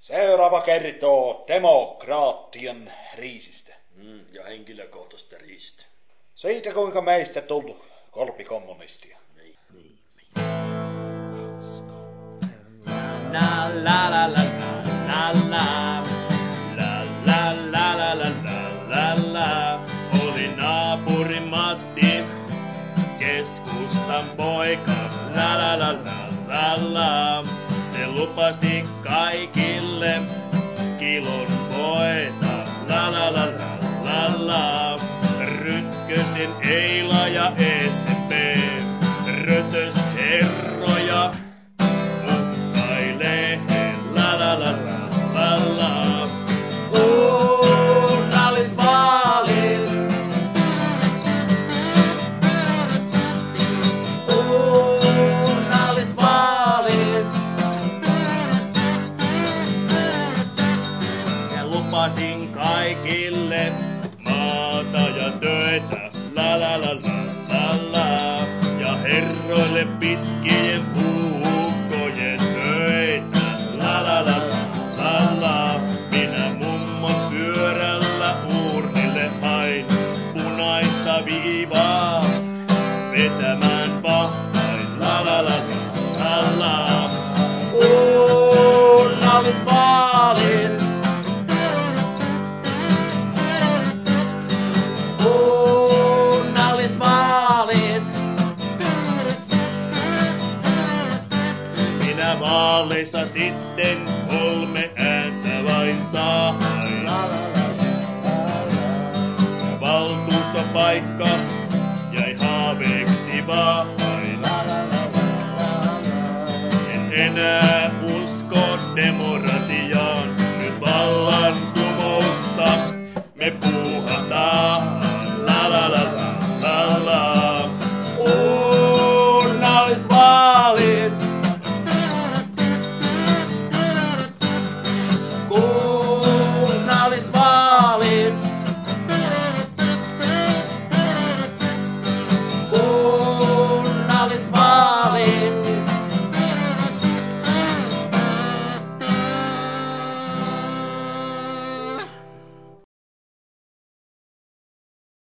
Seuraava kertoo demokraattien riisistä. Ja henkilökohtaisesta riisistä. Siitä kuinka meistä tullut korpikommunistia. Niin. La la la la la la la la la la la la la. Oli naapuri Matti, keskustan poika. La la la la la la. Se lupasi kaikille kilon voita. La la la la la la. Rytkösen Eila ja ECP rötös herroja. La la la la la la. Kunnallisvaalit. Kunnallisvaalit. Ja lupasin kaikille maata ja töitä. La la la la la la. Ja herroille pitkien puukkojen töitä. La la la la la. Minä mummon pyörällä uurnille hain punaista viivaa vetämään vahvain. La la la la la. Kunnallisvaalit. Kunnallisvaalit. Minä vaaleissa sitten 3 ääntä vain sain. Ja valtuustopaikka jäi haaveeksi vain. En enää usko demokratiaan, nyt vallankumousta me puhumme.